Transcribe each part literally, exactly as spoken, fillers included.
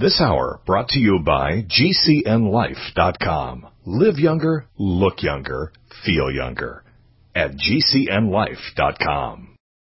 This hour brought to you by G C N life dot com. Live younger, look younger, feel younger at G C N life dot com.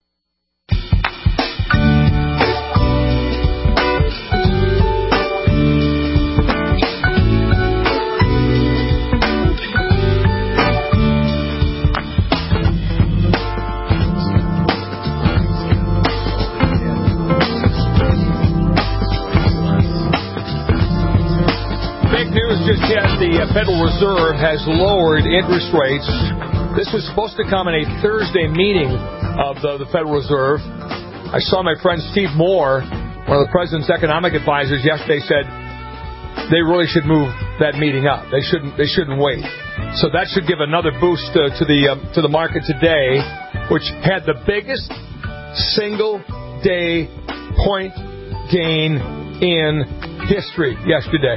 Just yet, the Federal Reserve has lowered interest rates. This was supposed to come in a Thursday meeting of the, the Federal Reserve. I saw my friend Steve Moore, one of the president's economic advisors, yesterday said they really should move that meeting up. They shouldn't. They shouldn't wait. So that should give another boost to, to the um, to the market today, which had the biggest single day point gain in history yesterday.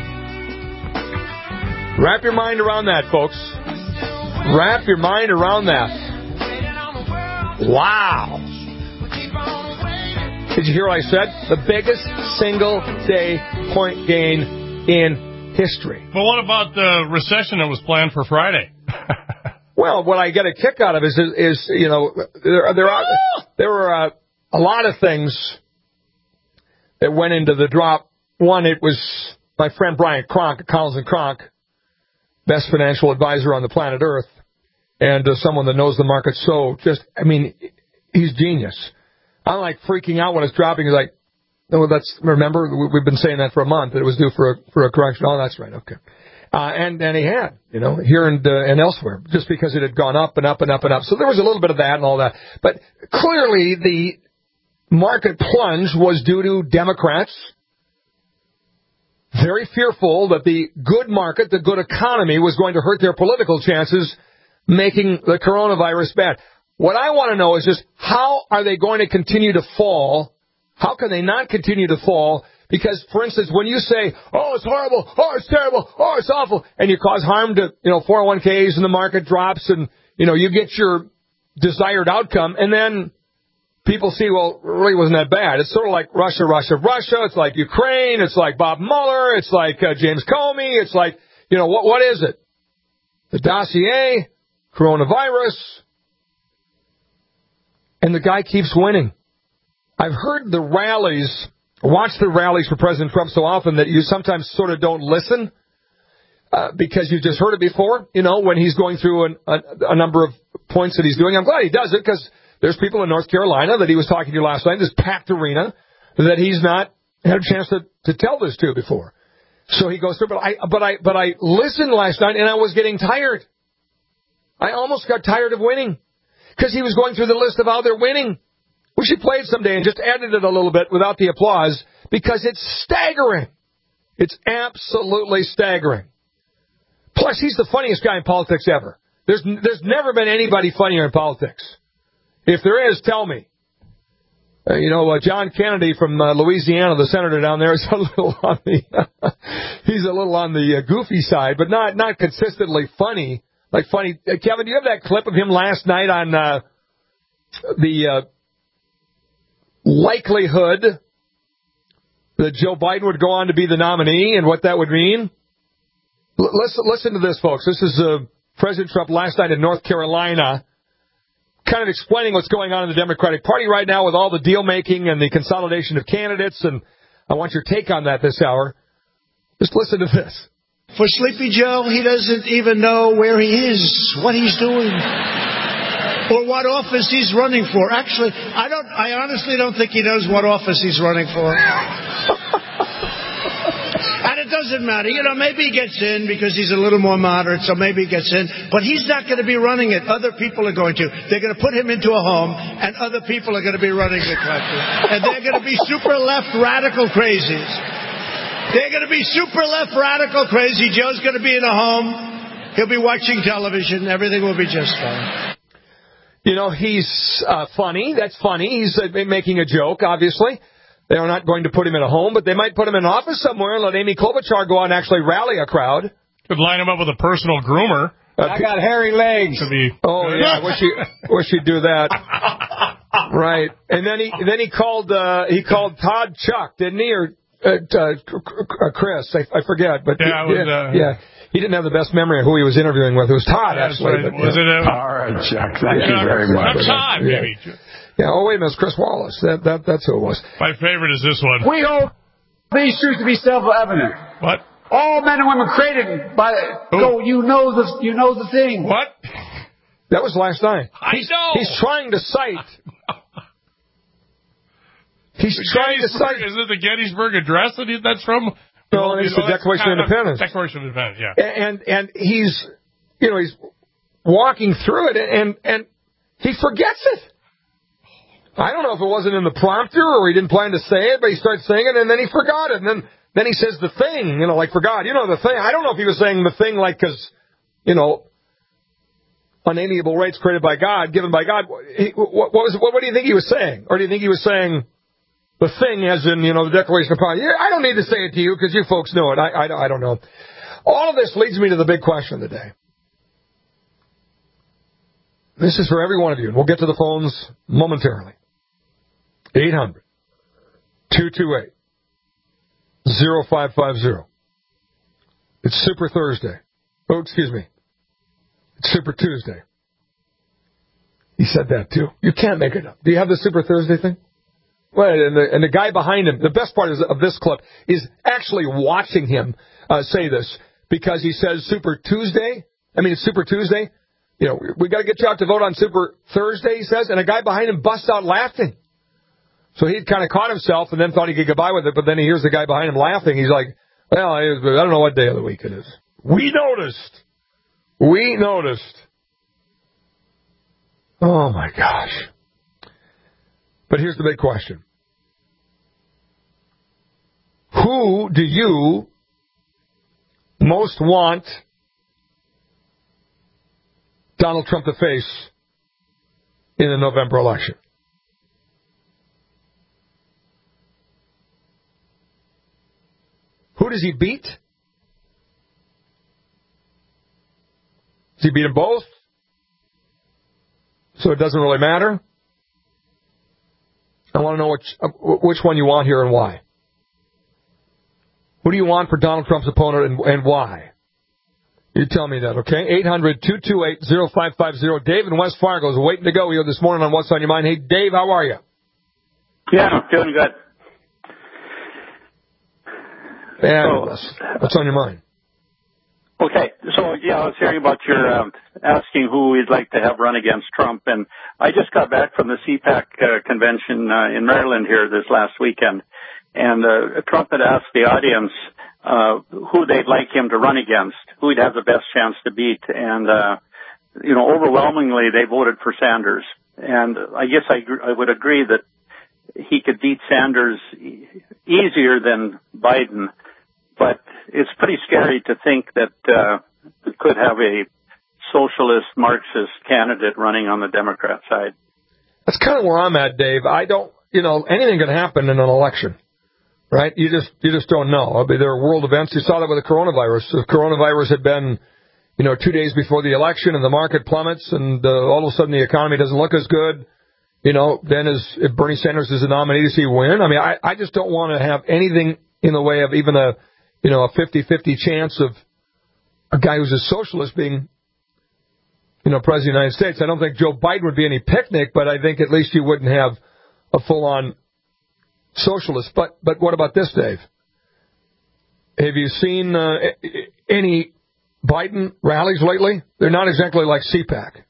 Wrap your mind around that, folks. Wrap your mind around that. Wow. Did you hear what I said? The biggest single day point gain in history. But what about the recession that was planned for Friday? Well, what I get a kick out of is, is, is you know, there, there are there were uh, a lot of things that went into the drop. One, it was my friend Brian Kronk, Collins and Kronk, best financial advisor on the planet Earth, and uh, someone that knows the market so just, I mean, he's genius. I'm like freaking out when it's dropping. He's like, no, that's, remember, we've been saying that for a month, that it was due for a, for a correction. Oh, that's right, okay. Uh, and, and he had, you know, here and, uh, and elsewhere, just because it had gone up and up and up and up. So there was a little bit of that and all that. But clearly the market plunge was due to Democrats very fearful that the good market, the good economy, was going to hurt their political chances, making the coronavirus bad. What I want to know is just how are they going to continue to fall? How can they not continue to fall? Because, for instance, when you say, oh, it's horrible, oh, it's terrible, oh, it's awful, and you cause harm to, you know, four oh one k's and the market drops and, you know, you get your desired outcome, and then people see, well, it really wasn't that bad. It's sort of like Russia, Russia, Russia. It's like Ukraine. It's like Bob Mueller. It's like uh, James Comey. It's like, you know, what? what is it? The dossier, coronavirus, and the guy keeps winning. I've heard the rallies, watched the rallies for President Trump so often that you sometimes sort of don't listen uh, because you've just heard it before, you know, when he's going through an, a, a number of points that he's doing. I'm glad he does it because there's people in North Carolina that he was talking to last night, this packed arena, that he's not had a chance to, to tell this to before. So he goes through, but I, but I, but I listened last night and I was getting tired. I almost got tired of winning because he was going through the list of how they're winning. We should play it someday and just edit it a little bit without the applause because it's staggering. It's absolutely staggering. Plus, he's the funniest guy in politics ever. There's, there's never been anybody funnier in politics. If there is, tell me. Uh, you know, uh, John Kennedy from uh, Louisiana, the senator down there, is a little on the he's a little on the uh, goofy side, but not not consistently funny. Like funny, uh, Kevin, do you have that clip of him last night on uh, the uh, likelihood that Joe Biden would go on to be the nominee and what that would mean? L- listen, listen to this, folks. This is uh, President Trump last night in North Carolina, kind of explaining what's going on in the Democratic Party right now with all the deal-making and the consolidation of candidates, and I want your take on that this hour. Just listen to this. For Sleepy Joe, he doesn't even know where he is, what he's doing, or what office he's running for. Actually, I don't. I honestly don't think he knows what office he's running for. And it doesn't matter. You know, maybe he gets in because he's a little more moderate, so maybe he gets in. But he's not going to be running it. Other people are going to. They're going to put him into a home, and other people are going to be running the country. And they're going to be super left radical crazies. They're going to be super left radical crazy. Joe's going to be in a home. He'll be watching television. Everything will be just fine. You know, he's uh, funny. That's funny. He's uh, making a joke, obviously. They're not going to put him in a home, but they might put him in an office somewhere and let Amy Klobuchar go out and actually rally a crowd. Could line him up with a personal groomer. Uh, I got hairy legs. To be oh, good. yeah, wish he, wish he'd do that. Right. And then he then he called uh, he called Todd Chuck, didn't he? Or uh, uh, Chris, I, I forget, but yeah, he, was, yeah, uh, yeah, he didn't have the best memory of who he was interviewing with. It was Todd, actually. Right. But, was yeah. it a, All right, Chuck. Thank yeah, you very much. Todd, maybe. Yeah. yeah. Oh wait a minute, it's Chris Wallace. That that that's who it was. My favorite is this one. We hold these truths to be self-evident. What? All men and women created by the, go. You know the you know the thing. What? That was last night. I he's, know. He's trying to cite. He's the trying to cite. Is it the Gettysburg Address that he, that's from? No, it's the Declaration of Independence. Declaration of Independence, yeah. And and he's, you know, he's walking through it, and and he forgets it. I don't know if it wasn't in the prompter or he didn't plan to say it, but he started saying it, and then he forgot it, and then then he says the thing, you know, like forgot, you know, the thing. I don't know if he was saying the thing like because, you know, unalienable rights created by God, given by God. He, what, what was what, what do you think he was saying, or do you think he was saying the thing as in, you know, the Declaration of Independence? I don't need to say it to you because you folks know it. I, I, I don't know. All of this leads me to the big question of the day. This is for every one of you, and we'll get to the phones momentarily. eight hundred, two two eight, oh five five oh. It's Super Thursday. Oh, excuse me. It's Super Tuesday. He said that, too. You can't make it up. Do you have the Super Thursday thing? Well, and the, and the guy behind him, the best part is, of this clip is actually watching him uh, say this, because he says Super Tuesday. I mean, it's Super Tuesday. You know, we got to get you out to vote on Super Thursday, he says, and a guy behind him busts out laughing. So he kind of caught himself and then thought he could get by with it, but then he hears the guy behind him laughing. He's like, well, I don't know what day of the week it is. We noticed. We noticed. Oh, my gosh. But here's the big question. Who do you most want Donald Trump to face in the November election? Who does he beat? Does he beat them both? So it doesn't really matter? I want to know which, uh, which one you want here and why. Who do you want for Donald Trump's opponent and, and why? You tell me that, okay? eight hundred, two two eight, oh five five oh. Dave in West Fargo is waiting to go here this morning on What's on Your Mind. Hey, Dave, how are you? Yeah, I'm feeling good. Fabulous. So, what's on your mind? Okay, so yeah, I was hearing about your um, asking who we'd like to have run against Trump, and I just got back from the C PAC uh, convention uh, in Maryland here this last weekend, and uh, Trump had asked the audience uh, who they'd like him to run against, who he'd have the best chance to beat, and uh, you know, overwhelmingly they voted for Sanders, and I guess I, I would agree that he could beat Sanders e- easier than Biden. But it's pretty scary to think that uh, we could have a socialist, Marxist candidate running on the Democrat side. That's kind of where I'm at, Dave. I don't, you know, anything can happen in an election, right? You just, you just don't know. I mean, there are world events. You saw that with the coronavirus. If coronavirus had been, you know, two days before the election and the market plummets and uh, all of a sudden the economy doesn't look as good, you know, then is if Bernie Sanders is the nominee, does he win? I mean, I, I just don't want to have anything in the way of even a, you know, a fifty-fifty chance of a guy who's a socialist being, you know, president of the United States. I don't think Joe Biden would be any picnic, but I think at least you wouldn't have a full-on socialist. But but what about this, Dave? Have you seen uh, any Biden rallies lately? They're not exactly like C PAC.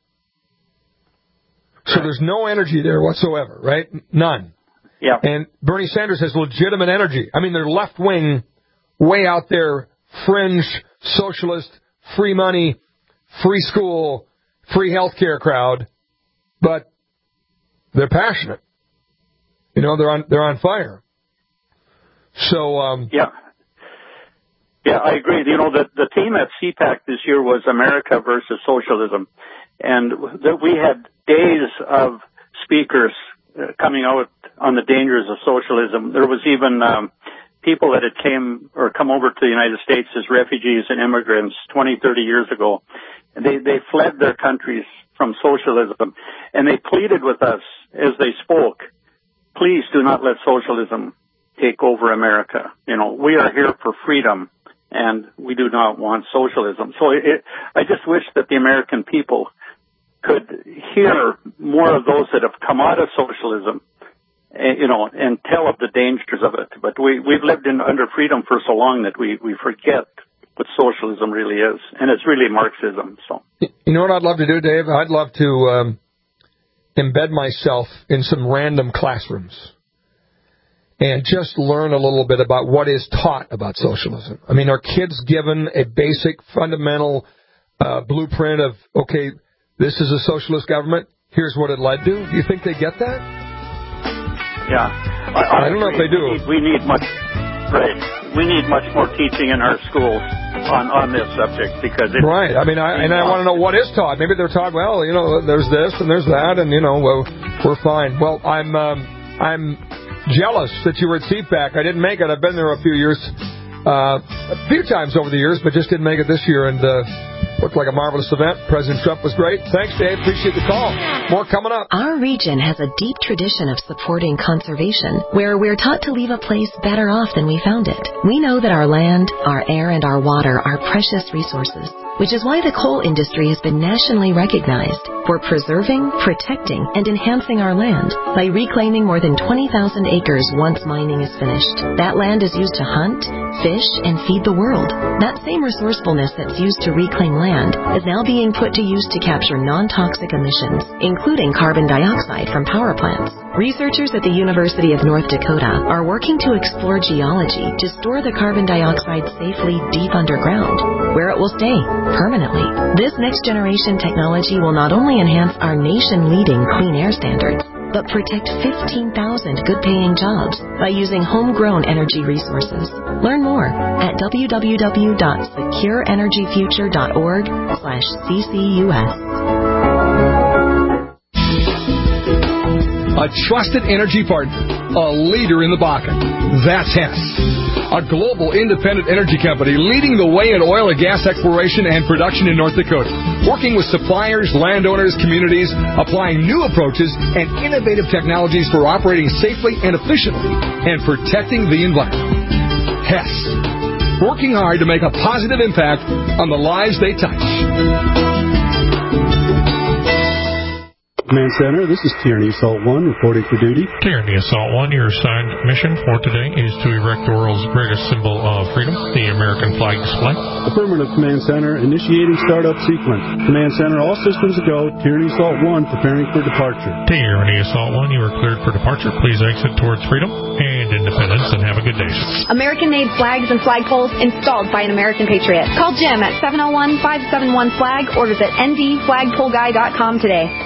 So there's no energy there whatsoever, right? None. Yeah. And Bernie Sanders has legitimate energy. I mean, they're left-wing, way out there, fringe, socialist, free money, free school, free health care crowd, but they're passionate. You know, they're on they're on fire. So um yeah. Yeah, I agree. You know, the the team at C PAC this year was America versus Socialism, and that we had days of speakers uh, coming out on the dangers of socialism. There was even um people that had came or come over to the United States as refugees and immigrants twenty, thirty years ago. And they, they fled their countries from socialism. And they pleaded with us as they spoke, please do not let socialism take over America. You know, we are here for freedom, and we do not want socialism. So it, I just wish that the American people could hear more of those that have come out of socialism, and, you know, and tell of the dangers of it. But we, we've lived in under freedom for so long that we, we forget what socialism really is, and it's really Marxism. So, you know what I'd love to do, Dave? I'd love to um, embed myself in some random classrooms and just learn a little bit about what is taught about socialism. I mean, are kids given a basic, fundamental uh, blueprint of, okay, this is a socialist government, here's what it led to? Do you think they get that? Yeah. I, I don't know if they do. We need, we need much, right, we need much more teaching in our schools on, on this subject, because it's... Right. I mean, I, and I want to know what is taught. Maybe they're taught, well, you know, there's this and there's that, and, you know, well, we're fine. Well, I'm... Um, I'm jealous that you were at C PAC. I didn't make it. I've been there a few years, uh, a few times over the years, but just didn't make it this year. And uh, looked like a marvelous event. President Trump was great. Thanks, Dave. Appreciate the call. More coming up. Our region has a deep tradition of supporting conservation, where we're taught to leave a place better off than we found it. We know that our land, our air, and our water are precious resources, which is why the coal industry has been nationally recognized for preserving, protecting, and enhancing our land by reclaiming more than twenty thousand acres once mining is finished. That land is used to hunt, fish, and feed the world. That same resourcefulness that's used to reclaim land is now being put to use to capture non-toxic emissions, including carbon dioxide from power plants. Researchers at the University of North Dakota are working to explore geology to store the carbon dioxide safely deep underground, where it will stay permanently. This next-generation technology will not only enhance our nation-leading clean air standards, but protect fifteen thousand good-paying jobs by using homegrown energy resources. Learn more at w w w dot secure energy future dot org slash C C U S. A trusted energy partner, a leader in the Bakken. That's Hess, a global independent energy company leading the way in oil and gas exploration and production in North Dakota, working with suppliers, landowners, communities, applying new approaches and innovative technologies for operating safely and efficiently and protecting the environment. Hess, working hard to make a positive impact on the lives they touch. Command Center, this is Tierney Assault one reporting for duty. Tierney Assault one, your assigned mission for today is to erect the world's greatest symbol of freedom, the American flag display. Affirmative, Command Center, initiating startup sequence. Command Center, all systems go. Tierney Assault one preparing for departure. Tierney Assault one, you are cleared for departure. Please exit towards freedom and independence and have a good day. American-made flags and flagpoles installed by an American patriot. Call Jim at seven oh one, five seven one, flag or visit n d flagpole guy dot com today.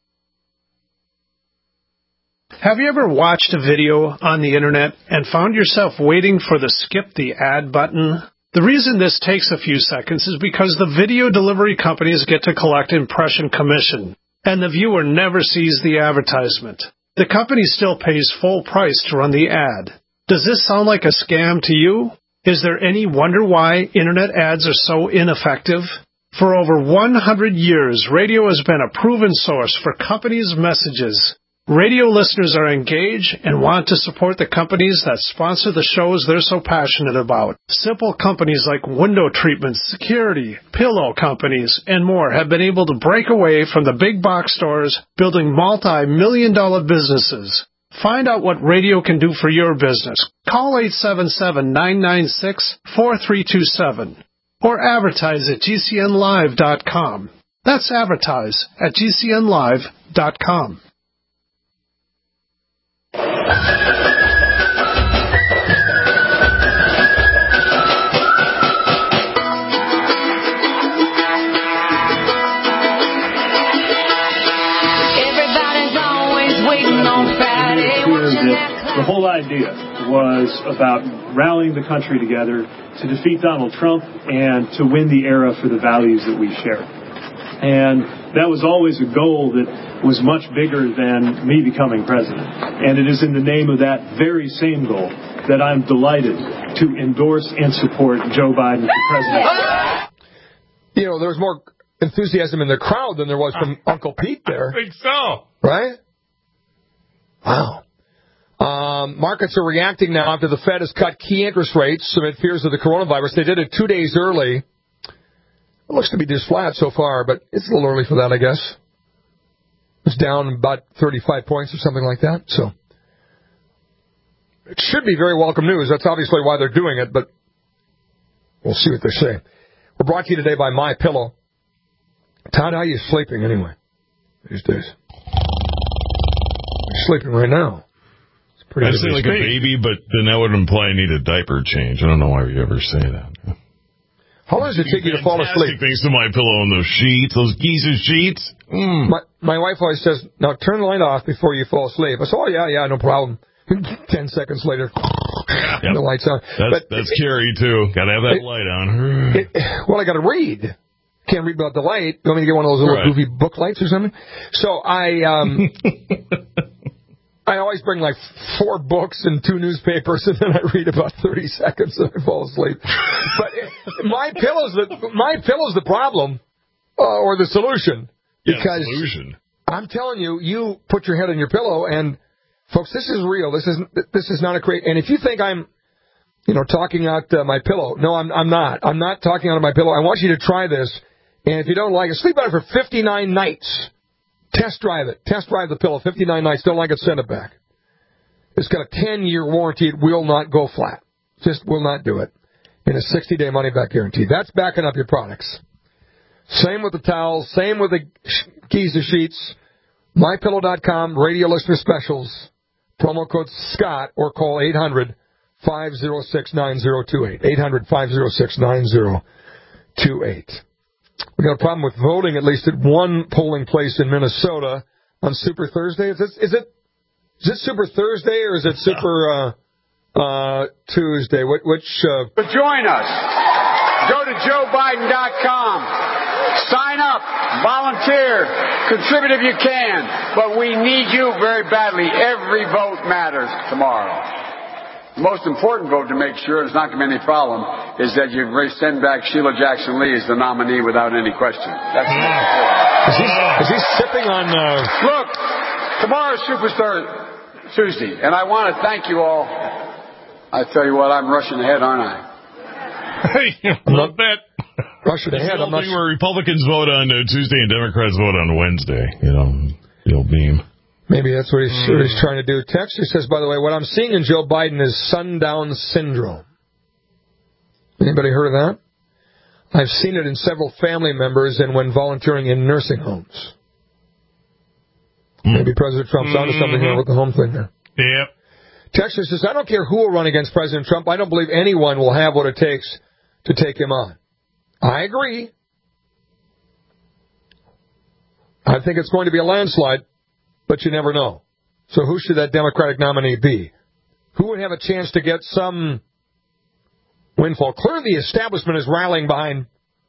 Have you ever watched a video on the internet and found yourself waiting for the skip the ad button? The reason this takes a few seconds is because the video delivery companies get to collect impression commission, and the viewer never sees the advertisement. The company still pays full price to run the ad. Does this sound like a scam to you? Is there any wonder why internet ads are so ineffective? For over one hundred years, radio has been a proven source for companies' messages. Radio listeners are engaged and want to support the companies that sponsor the shows they're so passionate about. Simple companies like window treatments, security, pillow companies, and more have been able to break away from the big box stores, building multi-million dollar businesses. Find out what radio can do for your business. Call eight seven seven, nine nine six, four three two seven or advertise at G C N live dot com. That's advertise at G C N live dot com. The whole idea was about rallying the country together to defeat Donald Trump and to win the era for the values that we share. And that was always a goal that was much bigger than me becoming president. And it is in the name of that very same goal that I'm delighted to endorse and support Joe Biden for president. You know, there was more enthusiasm in the crowd than there was from Uncle Pete there. I think so. Right? Wow. Um, markets are reacting now after the Fed has cut key interest rates amid fears of the coronavirus. They did it two days early. It looks to be just flat so far, but it's a little early for that, I guess. It's down about thirty-five points or something like that. So it should be very welcome news. That's obviously why they're doing it, but we'll see what they say. We're brought to you today by MyPillow. Todd, how are you sleeping anyway these days? You're sleeping right now. I say like a baby, but then that would imply I need a diaper change. I don't know why you ever say that. How long does it take you to fall asleep? Thanks to My Pillow and those sheets, those geezer sheets. Mm. My, my wife always says, now turn the light off before you fall asleep. I said, oh, yeah, yeah, no problem. Ten seconds later, yep. The light's on. That's, but that's it, Carrie, too. Got to have that it, light on. It, well, I got to read. Can't read about the light. You want me to get one of those little right. goofy book lights or something? So I... um I always bring like four books and two newspapers, and then I read about thirty seconds and I fall asleep. But it, my pillow's the my pillow's the problem, uh, or the solution. Because yeah, solution. I'm telling you, you put your head on your pillow, and folks, this is real. This is this is not a crazy. And if you think I'm, you know, talking out uh, my pillow, no, I'm I'm not. I'm not talking out of my pillow. I want you to try this, and if you don't like it, sleep on it for fifty-nine nights. Test drive it. Test drive the pillow. fifty-nine nights. Don't like it, send it back. It's got a ten-year warranty. It will not go flat. Just will not do it. And a sixty-day money-back guarantee. That's backing up your products. Same with the towels. Same with the Giza sheets. My Pillow dot com, radio listener specials. Promo code SCOTT or call eight hundred, five oh six, nine oh two eight. eight hundred, five oh six, nine oh two eight. We got a problem with voting, at least at one polling place in Minnesota on Super Thursday. Is it is it is it Super Thursday or is it Super uh, uh, Tuesday? Which? which uh... But join us. Go to joe biden dot com. Sign up. Volunteer. Contribute if you can. But we need you very badly. Every vote matters tomorrow. The most important vote to make sure it's not going to be any problem is that you send back Sheila Jackson Lee as the nominee without any question. That's is, he, is he sipping on... Uh... Look, tomorrow's Super Tuesday, and I want to thank you all. I tell you what, I'm rushing ahead, aren't I? Hey, a little bit. Rushing ahead. I'm not where Republicans vote on uh, Tuesday and Democrats vote on Wednesday. You know, the old beam. Maybe that's what he's, mm. what he's trying to do. Texter says, by the way, what I'm seeing in Joe Biden is sundown syndrome. Anybody heard of that? I've seen it in several family members and when volunteering in nursing homes. Mm. Maybe President Trump's mm-hmm. onto something here with the home thing there. Yep. Texter says, I don't care who will run against President Trump. I don't believe anyone will have what it takes to take him on. I agree. I think it's going to be a landslide. But you never know. So who should that Democratic nominee be? Who would have a chance to get some windfall? Clearly the establishment is rallying behind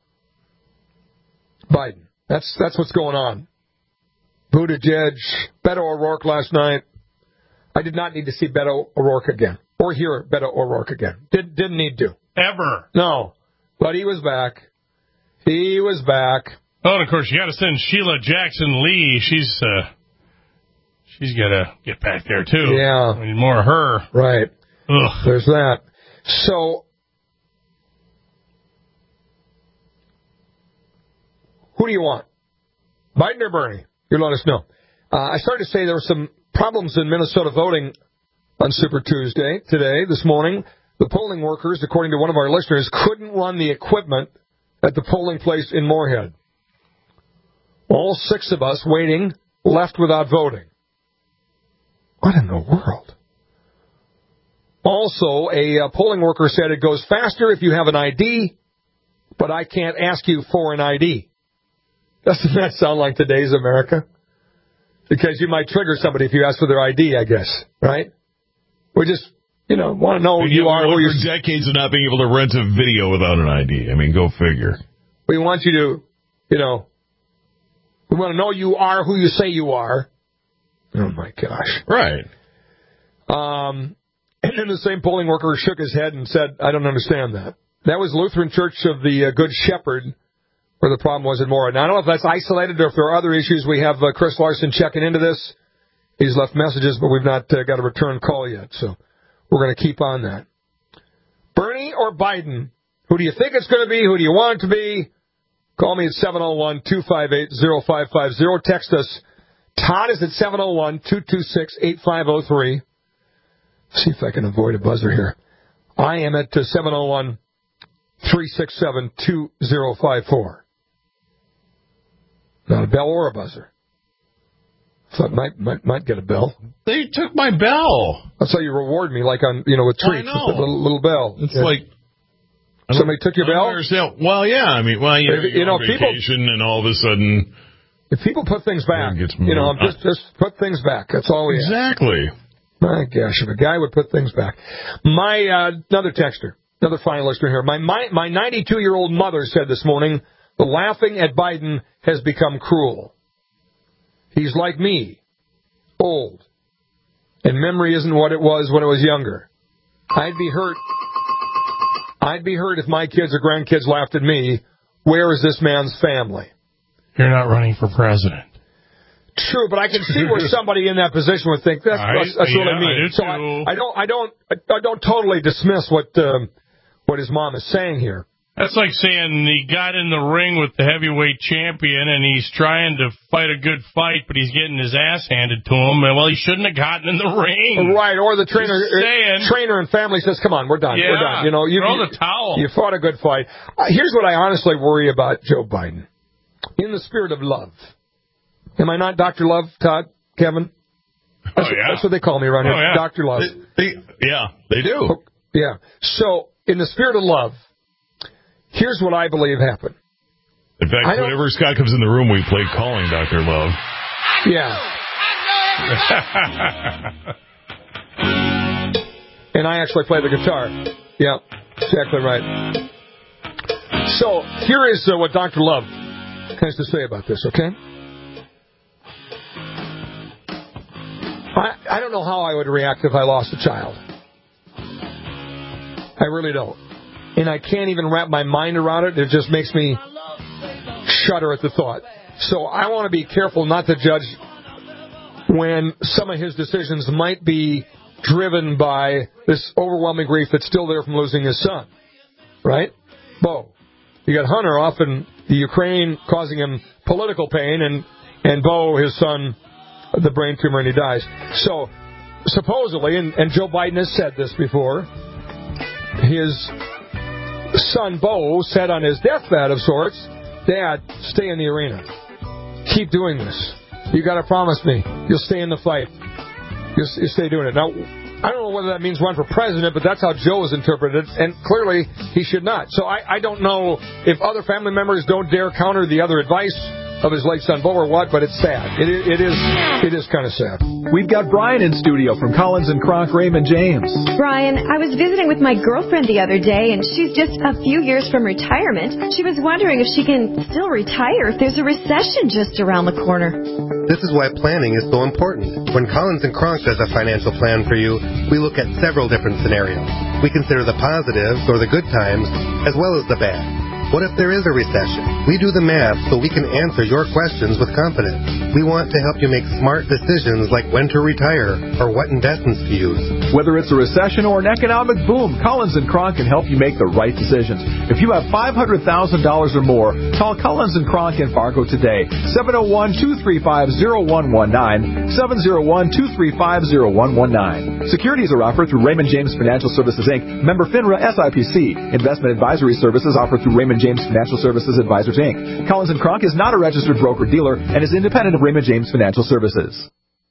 Biden. That's that's what's going on. Buttigieg, Beto O'Rourke last night. I did not need to see Beto O'Rourke again. Or hear Beto O'Rourke again. Did, didn't need to. Ever. No. But he was back. He was back. Oh, and of course, you got to send Sheila Jackson Lee. She's... uh She's got to get back there, too. Yeah. We need more of her. Right. Ugh. There's that. So, who do you want? Biden or Bernie? You let us know. Uh, I started to say there were some problems in Minnesota voting on Super Tuesday, today, this morning. The polling workers, according to one of our listeners, couldn't run the equipment at the polling place in Moorhead. All six of us waiting left without voting. What in the world? Also, a uh, polling worker said it goes faster if you have an I D, but I can't ask you for an I D. Doesn't that sound like today's America? Because you might trigger somebody if you ask for their I D, I guess, right? We just, you know, want to know who you are. Who you're for decades of not being able to rent a video without an I D. I mean, go figure. We want you to, you know, we want to know you are who you say you are. Oh, my gosh. Right. Um, and then the same polling worker shook his head and said, I don't understand that. That was Lutheran Church of the uh, Good Shepherd, where the problem was in Moorhead. Now, I don't know if that's isolated or if there are other issues. We have uh, Chris Larson checking into this. He's left messages, but we've not uh, got a return call yet, so we're going to keep on that. Bernie or Biden? Who do you think it's going to be? Who do you want it to be? Call me at seven oh one, two five eight, oh five five oh. Text us. Todd is at seven oh one, two two six, eight five oh three. See if I can avoid a buzzer here. I am at uh, seven oh one, three six seven, two oh five four. Not a bell or a buzzer. Thought might might might get a bell. They took my bell. That's how you reward me, like on you know with treats, I know. with a little, little bell. It's yeah. like somebody took your bell. Well, yeah, I mean, well, you're, you know, on vacation, people, and all of a sudden, if people put things back, you know, just just put things back. That's all we exactly. Ask. My gosh, if a guy would put things back. My uh, another texter, another fine listener here. My my my ninety-two-year-old mother said this morning, the laughing at Biden has become cruel. He's like me, old, and memory isn't what it was when I was younger. I'd be hurt. I'd be hurt if my kids or grandkids laughed at me. Where is this man's family? You're not running for president. True, but I can see where somebody in that position would think that's, I, that's, that's yeah, what I mean. I do so I, I don't, I don't, I don't totally dismiss what um, what his mom is saying here. That's like saying he got in the ring with the heavyweight champion and he's trying to fight a good fight, but he's getting his ass handed to him. And well, he shouldn't have gotten in the ring. Right, or the trainer, saying, trainer and family says, "Come on, we're done. Yeah, we're done." You know, you throw the towel. You fought a good fight. Uh, here's what I honestly worry about Joe Biden. In the spirit of love, am I not Doctor Love, Todd, Kevin? That's, oh yeah, that's what they call me around oh, here, yeah. Doctor Love. They, they, yeah, they do. Oh, yeah. So, in the spirit of love. Here's what I believe happened. In fact, whenever Scott comes in the room, we play Calling Doctor Love. Yeah. And I actually play the guitar. Yeah, exactly right. So, here is uh, what Doctor Love has to say about this, okay? I, I don't know how I would react if I lost a child. I really don't. And I can't even wrap my mind around it. It just makes me shudder at the thought. So I want to be careful not to judge when some of his decisions might be driven by this overwhelming grief that's still there from losing his son. Right? Bo. You got Hunter off in the Ukraine causing him political pain, and, and Bo, his son, the brain tumor, and he dies. So supposedly, and, and Joe Biden has said this before, his son Bo said on his deathbed of sorts, "Dad, stay in the arena. Keep doing this. You got to promise me you'll stay in the fight. You'll, you'll stay doing it." Now, I don't know whether that means run for president, but that's how Joe has interpreted it, and clearly he should not. So I, I don't know if other family members don't dare counter the other advice of his late son Bo or what, but it's sad. It, it, it is it is kind of sad. We've got Brian in studio from Collins and Kronk Raymond James. Brian, I was visiting with my girlfriend the other day, and she's just a few years from retirement. She was wondering if she can still retire if there's a recession just around the corner. This is why planning is so important. When Collins and Kronk does a financial plan for you, we look at several different scenarios. We consider the positives or the good times as well as the bad. What if there is a recession? We do the math so we can answer your questions with confidence. We want to help you make smart decisions like when to retire or what investments to use. Whether it's a recession or an economic boom, Collins and Kronk can help you make the right decisions. If you have five hundred thousand dollars or more, call Collins and Kronk in Fargo today. seven oh one, two three five, oh one one nine, seven oh one, two three five, oh one one nine. Securities are offered through Raymond James Financial Services, Incorporated. Member FINRA S I P C. Investment advisory services offered through Raymond James Financial Services Advisors, Incorporated. Collins and Kronk is not a registered broker-dealer and is independent of Raymond James Financial Services.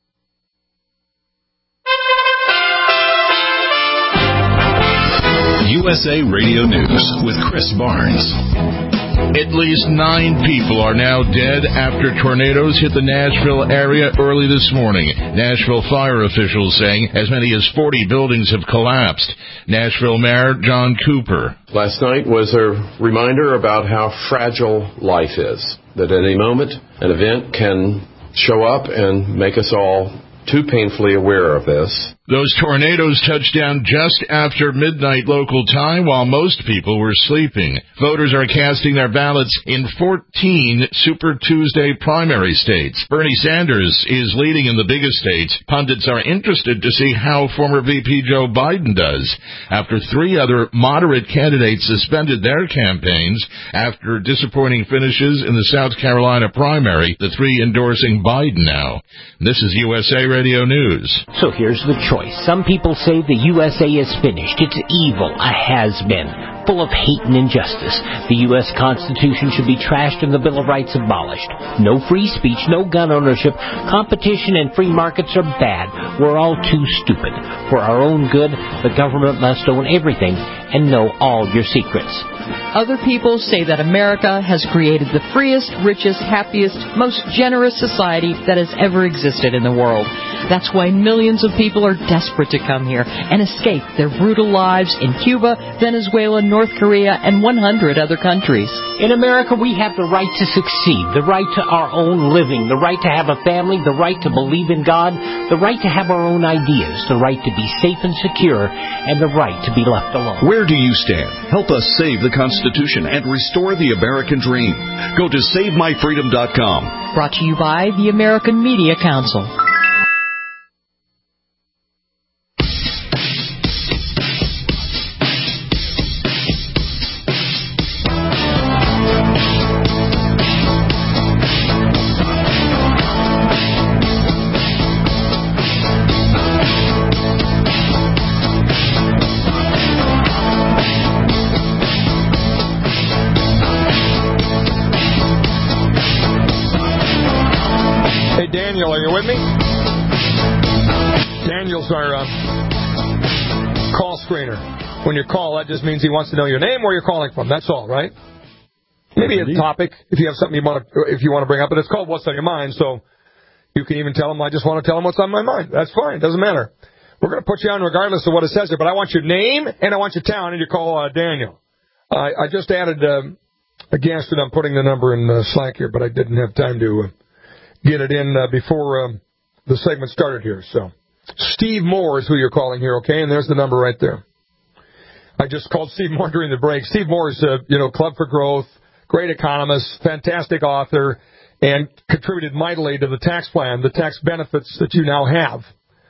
U S A Radio News with Chris Barnes. At least nine people are now dead after tornadoes hit the Nashville area early this morning. Nashville fire officials saying as many as forty buildings have collapsed. Nashville Mayor John Cooper. Last night was a reminder about how fragile life is, that at any moment an event can show up and make us all too painfully aware of this. Those tornadoes touched down just after midnight local time while most people were sleeping. Voters are casting their ballots in fourteen Super Tuesday primary states. Bernie Sanders is leading in the biggest states. Pundits are interested to see how former V P Joe Biden does after three other moderate candidates suspended their campaigns after disappointing finishes in the South Carolina primary, the three endorsing Biden now. This is U S A Radio News. So here's the choice. Some people say the U S A is finished. It's evil, a has-been, full of hate and injustice. The U S Constitution should be trashed and the Bill of Rights abolished. No free speech, no gun ownership. Competition and free markets are bad. We're all too stupid. For our own good, the government must own everything and know all your secrets. Other people say that America has created the freest, richest, happiest, most generous society that has ever existed in the world. That's why millions of people are desperate to come here and escape their brutal lives in Cuba, Venezuela, North Korea, and one hundred other countries. In America, we have the right to succeed, the right to our own living, the right to have a family, the right to believe in God, the right to have our own ideas, the right to be safe and secure, and the right to be left alone. Where do you stand? Help us save the Constitution and restore the American dream. Go to save my freedom dot com. Brought to you by the American Media Council. Daniel, are you with me? Daniel's our uh, call screener. When you call, that just means he wants to know your name, where you're calling from. That's all, right? Maybe a topic if you have something you want to if you want to bring up. But it's called What's on Your Mind, so you can even tell him I just want to tell him what's on my mind. That's fine. Doesn't matter. We're going to put you on regardless of what it says here. But I want your name and I want your town, and you call uh, Daniel. Uh, I just added uh, a guest, and I'm putting the number in uh, Slack here, but I didn't have time to. Uh, get it in uh, before um, the segment started here. So Steve Moore is who you're calling here, okay? And there's the number right there. I just called Steve Moore during the break. Steve Moore is, uh, you know, Club for Growth, great economist, fantastic author, and contributed mightily to the tax plan. The tax benefits that you now have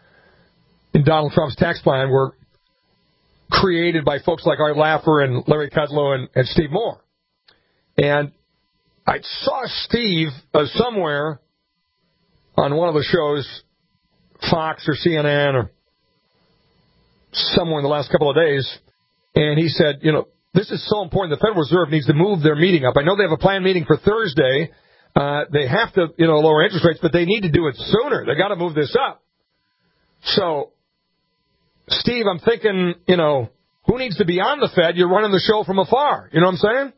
in Donald Trump's tax plan were created by folks like Art Laffer and Larry Kudlow and, and Steve Moore. And I saw Steve uh, somewhere on one of the shows, Fox or C N N or somewhere in the last couple of days, and he said, you know, this is so important. The Federal Reserve needs to move their meeting up. I know they have a planned meeting for Thursday. Uh, they have to, you know, lower interest rates, but they need to do it sooner. They got to move this up. So, Steve, I'm thinking, you know, who needs to be on the Fed? You're running the show from afar. You know what I'm saying?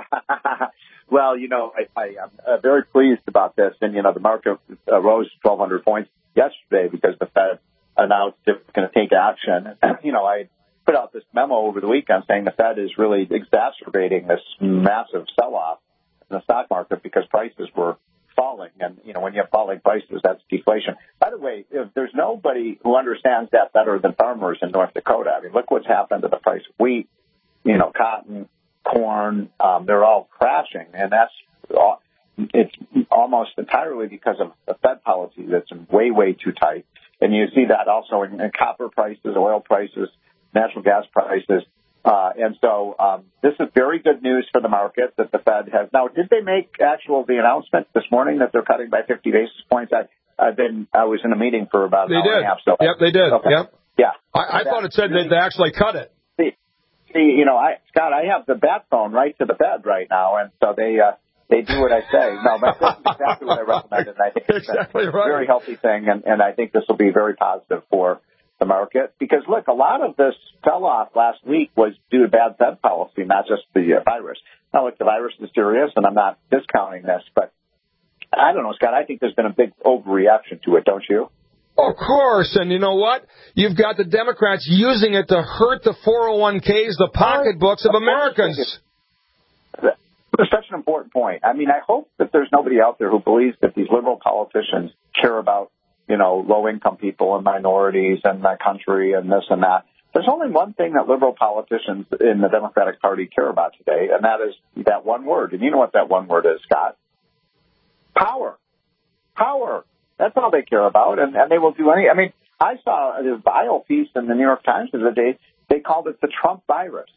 Well, you know, I, I, I'm uh, very pleased about this. And, you know, the market uh, rose twelve hundred points yesterday because the Fed announced it was going to take action. You know, I put out this memo over the weekend saying the Fed is really exacerbating this massive sell-off in the stock market because prices were falling. And, you know, when you have falling prices, that's deflation. By the way, if there's nobody who understands that better than farmers in North Dakota. I mean, look what's happened to the price of wheat, you know, cotton, corn, um, they're all crashing, and that's all, it's almost entirely because of the Fed policy that's way, way too tight. And you see that also in, in copper prices, oil prices, natural gas prices. Uh, and so um, this is very good news for the market that the Fed has. Now, did they make actual the announcement this morning that they're cutting by fifty basis points? I, I've been I was in a meeting for about an they hour did. and a half. So yep, they did. Okay. Yep. Yeah. I, I thought it said that they actually cut it. See, you know, I, Scott, I have the bat phone right to the Fed right now, and so they uh, they do what I say. No, but that's exactly what I recommended. And I think it's exactly a right. very healthy thing, and, and I think this will be very positive for the market. Because, look, a lot of this sell-off last week was due to bad Fed policy, not just the uh, virus. Now, look, the virus is serious, and I'm not discounting this, but I don't know, Scott, I think there's been a big overreaction to it, don't you? Of course, and you know what? You've got the Democrats using it to hurt the four oh one k's, the pocketbooks of Americans. That's such an important point. I mean, I hope that there's nobody out there who believes that these liberal politicians care about you know, low-income people and minorities and that country and this and that. There's only one thing that liberal politicians in the Democratic Party care about today, and that is that one word. And you know what that one word is, Scott? Power. Power. That's all they care about, and, and they will do any. I mean, I saw a vile piece in the New York Times the other day. They called it the Trump virus.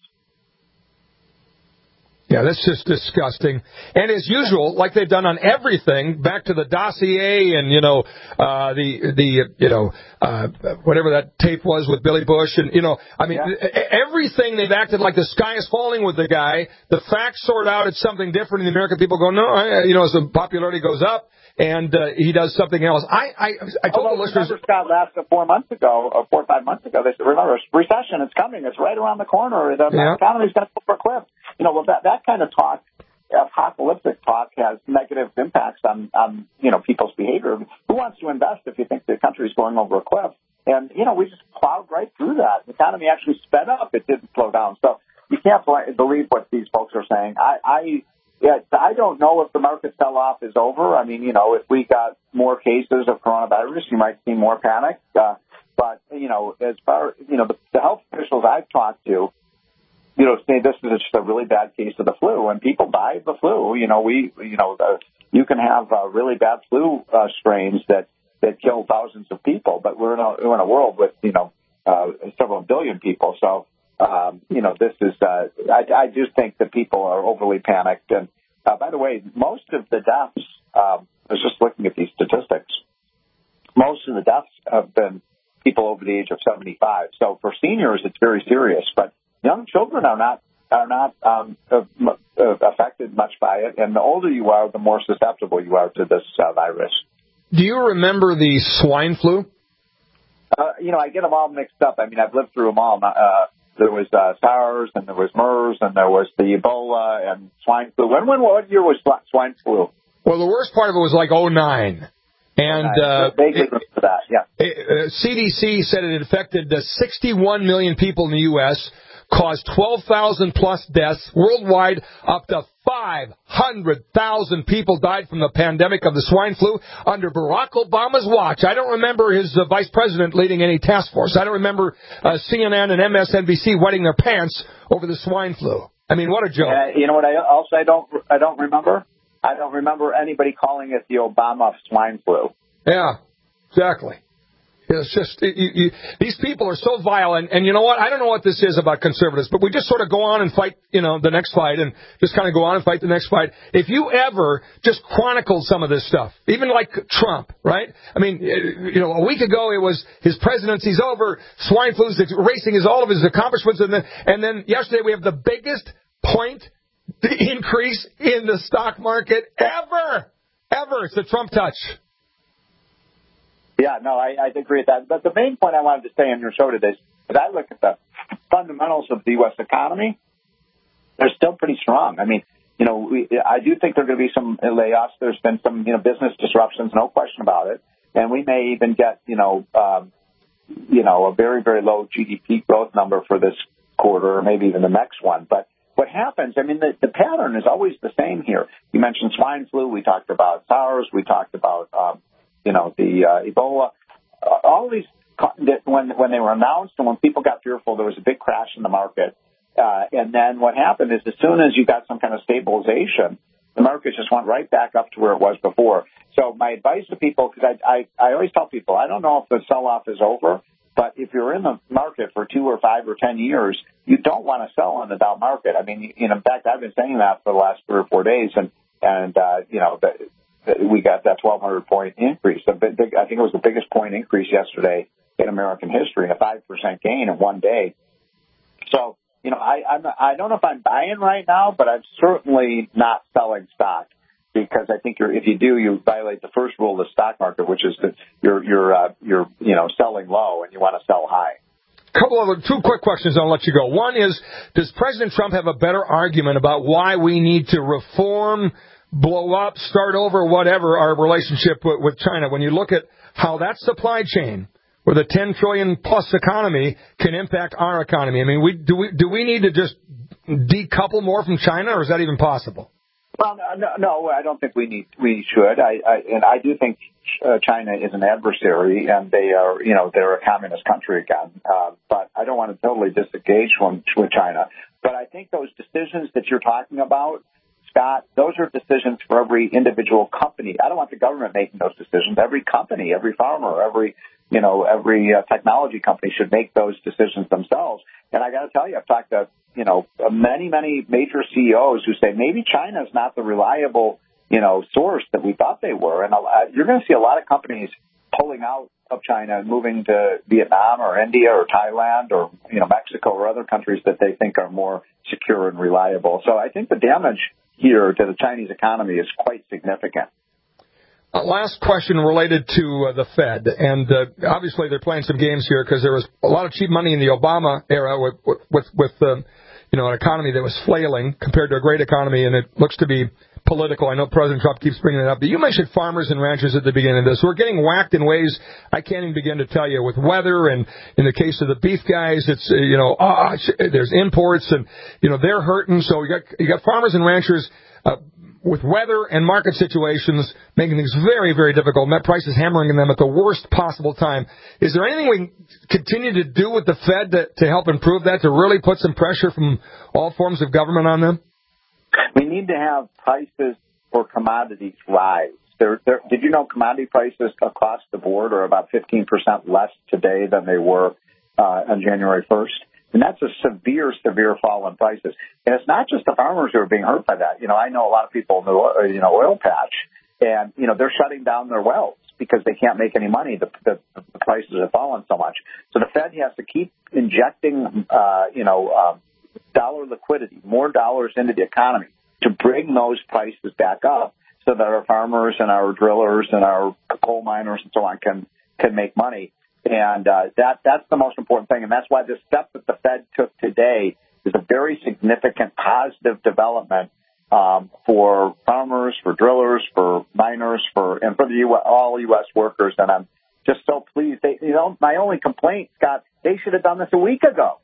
Yeah, that's just disgusting. And as usual, like they've done on everything, back to the dossier and, you know, uh, the, the, you know, uh, whatever that tape was with Billy Bush. And, you know, I mean, yeah. everything they've acted like the sky is falling with the guy. The facts sort out it's something different. And the American people go, no, I, you know, as the popularity goes up and uh, he does something else. I, I, I told Although, the listeners. Remember, Scott, last uh, four months ago, or four or five months ago, they said, remember, recession, it's coming. It's right around the corner. The yeah. economy's going to go for a cliff. You know, well, that, that kind of talk, apocalyptic talk, has negative impacts on, on, you know, people's behavior. Who wants to invest if you think the country's going over a cliff? And, you know, we just plowed right through that. The economy actually sped up. It didn't slow down. So you can't believe what these folks are saying. I, I, yeah, I don't know if the market sell-off is over. I mean, you know, if we got more cases of coronavirus, you might see more panic. Uh, but, you know, as far, you know, the, the health officials I've talked to, you know, say this is just a really bad case of the flu, and people die of the flu. You know, we, you know, the, you can have uh, really bad flu uh, strains that, that kill thousands of people, but we're in a, we're in a world with, you know, uh, several billion people. So, um, you know, this is, uh, I, I just think that people are overly panicked. And uh, by the way, most of the deaths, um, I was just looking at these statistics, most of the deaths have been people over the age of seventy-five. So for seniors, it's very serious, but young children are not are not um, affected much by it, and the older you are, the more susceptible you are to this uh, virus. Do you remember the swine flu? Uh, you know, I get them all mixed up. I mean, I've lived through them all. Uh, there was uh, SARS, and there was MERS, and there was the Ebola and swine flu. When, when what year was swine flu? Well, the worst part of it was like oh nine. And uh, they gave them for that, yeah. It, uh, C D C said it infected uh, sixty-one million people in the U S, caused twelve thousand plus deaths worldwide. Up to five hundred thousand people died from the pandemic of the swine flu under Barack Obama's watch. I don't remember his uh, vice president leading any task force. I don't remember uh, C N N and M S N B C wetting their pants over the swine flu. I mean, what a joke. Uh, you know what I also I don't I don't remember? I don't remember anybody calling it the Obama swine flu. Yeah, exactly. It's just, it, you, you, these people are so vile, and, and you know what? I don't know what this is about conservatives, but we just sort of go on and fight, you know, the next fight, and just kind of go on and fight the next fight. If you ever just chronicled some of this stuff, even like Trump, right? I mean, you know, a week ago it was his presidency's over, swine flu's erasing his all of his accomplishments, and then, and then yesterday we have the biggest point increase in the stock market ever, ever. It's the Trump touch. Yeah, no, I, I agree with that. But the main point I wanted to say on your show today is that I look at the fundamentals of the U S economy, they're still pretty strong. I mean, you know, we, I do think there are going to be some layoffs. There's been some, you know, business disruptions, no question about it. And we may even get, you know, um, you know, a very, very low G D P growth number for this quarter or maybe even the next one. But what happens, I mean, the, the pattern is always the same here. You mentioned swine flu. We talked about SARS. We talked about, um, you know, the uh, Ebola. Uh, all these, when when they were announced and when people got fearful, there was a big crash in the market. Uh, and then what happened is as soon as you got some kind of stabilization, the market just went right back up to where it was before. So my advice to people, because I, I, I always tell people, I don't know if the sell-off is over, but if you're in the market for two or five or ten years, you don't want to sell in the down market. I mean, you know, in fact, I've been saying that for the last three or four days, and, and uh, you know, the, the, we got that twelve hundred point increase. The big, big, I think it was the biggest point increase yesterday in American history, a five percent gain in one day. So, you know, I, I'm, I don't know if I'm buying right now, but I'm certainly not selling stock. Because I think you're, if you do, you violate the first rule of the stock market, which is that you're you're uh, you're you know selling low and you want to sell high. Couple of two quick questions. I'll let you go. One is, does President Trump have a better argument about why we need to reform, blow up, start over, whatever our relationship with, with China? When you look at how that supply chain, with a ten trillion plus economy, can impact our economy. I mean, we do we do we need to just decouple more from China, or is that even possible? Well, no, no, I don't think we need. We should. I, I and I do think uh, China is an adversary, and they are, you know, they're a communist country again. Uh, but I don't want to totally disengage from with China. But I think those decisions that you're talking about, Scott, those are decisions for every individual company. I don't want the government making those decisions. Every company, every farmer, every you know, every uh, technology company should make those decisions themselves. And I got to tell you, I've talked to, you know, many, many major C E Os who say maybe China is not the reliable, you know, source that we thought they were. And a lot, you're going to see a lot of companies pulling out of China and moving to Vietnam or India or Thailand or, you know, Mexico or other countries that they think are more secure and reliable. So I think the damage here to the Chinese economy is quite significant. Uh, last question related to uh, the Fed, and uh, obviously they're playing some games here because there was a lot of cheap money in the Obama era with with with um, you know, an economy that was flailing compared to a great economy, and it looks to be political. I know President Trump keeps bringing it up, but you mentioned farmers and ranchers at the beginning of this. We're getting whacked in ways I can't even begin to tell you, with weather, and in the case of the beef guys, it's uh, you know uh, there's imports, and you know they're hurting. So you got you got farmers and ranchers. Uh, with weather and market situations making things very, very difficult. Met prices hammering them at the worst possible time. Is there anything we can continue to do with the Fed to, to help improve that, to really put some pressure from all forms of government on them? We need to have prices for commodities rise. There, there, did you know commodity prices across the board are about fifteen percent less today than they were uh, on January first? And that's a severe, severe fall in prices. And it's not just the farmers who are being hurt by that. You know, I know a lot of people in the, you know, oil patch, and, you know, they're shutting down their wells because they can't make any money. The, the, the prices have fallen so much. So the Fed has to keep injecting, uh, you know, uh, dollar liquidity, more dollars into the economy to bring those prices back up so that our farmers and our drillers and our coal miners and so on can, can make money. And uh, that that's the most important thing, and that's why the step that the Fed took today is a very significant positive development um, for farmers, for drillers, for miners, for and for the U S, all U S workers. And I'm just so pleased. They, you know, my only complaint, Scott, they should have done this a week ago.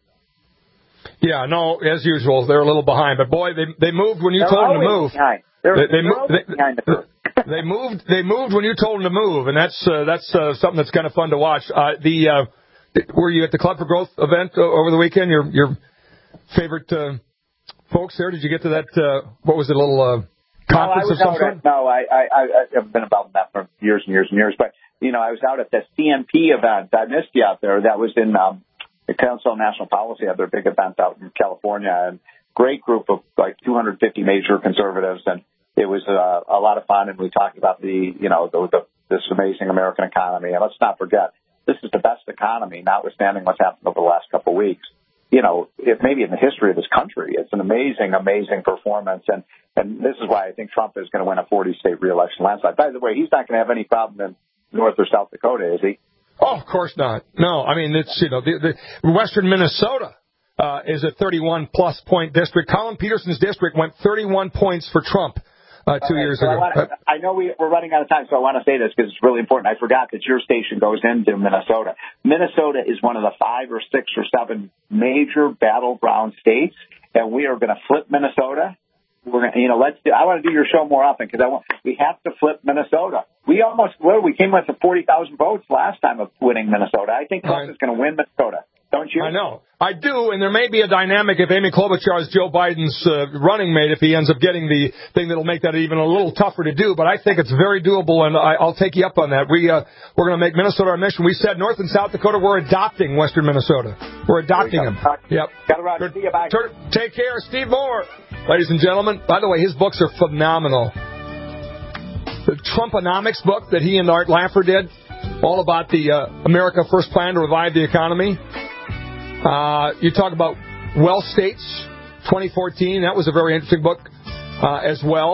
Yeah, no, as usual, they're a little behind. But boy, they they moved when you they're told them to move. Behind. They're, they, they, they're mo- they, behind the curve. They moved. They moved when you told them to move, and that's uh, that's uh, something that's kind of fun to watch. Uh, the uh, were you at the Club for Growth event uh, over the weekend? Your your favorite uh, folks there? Did you get to that? Uh, what was it? A little uh, conference no, of some sort? No, I, I I I've been involved in that for years and years and years. But you know, I was out at the C N P event. I missed you out there. That was in um, the Council on National Policy had their big event out in California, and great group of like two hundred fifty major conservatives, and it was uh, a lot of fun, and we talked about the, you know, the, the, this amazing American economy. And let's not forget, this is the best economy, notwithstanding what's happened over the last couple of weeks. You know, it maybe in the history of this country. It's an amazing, amazing performance. And, and this is why I think Trump is going to win a forty-state reelection landslide. By the way, he's not going to have any problem in North or South Dakota, is he? Oh, of course not. No, I mean, it's, you know, the, the western Minnesota uh, is a thirty-one plus point district. Colin Peterson's district went thirty-one points for Trump. Uh, two right, years so ago. I, wanna, I know we, we're running out of time, so I want to say this because it's really important. I forgot that your station goes into Minnesota. Minnesota is one of the five or six or seven major battleground states, and we are going to flip Minnesota. We're going to, you know, let's do, I want to do your show more often because I want, we have to flip Minnesota. We almost, well, we came with the forty thousand votes last time of winning Minnesota. I think Trump is going to win Minnesota. Don't you? I know. I do, and there may be a dynamic if Amy Klobuchar is Joe Biden's uh, running mate, if he ends up getting the thing that'll make that even a little tougher to do. But I think it's very doable, and I, I'll take you up on that. We, uh, we're going to make Minnesota our mission. We said North and South Dakota, we're adopting Western Minnesota. We're adopting them. Yep. Got it right. See you. Bye. Take care. Steve Moore. Ladies and gentlemen, by the way, his books are phenomenal. The Trumponomics book that he and Art Laffer did, all about the uh, America First plan to revive the economy. Uh, you talk about Wealth States, twenty fourteen. That was a very interesting book uh, as well.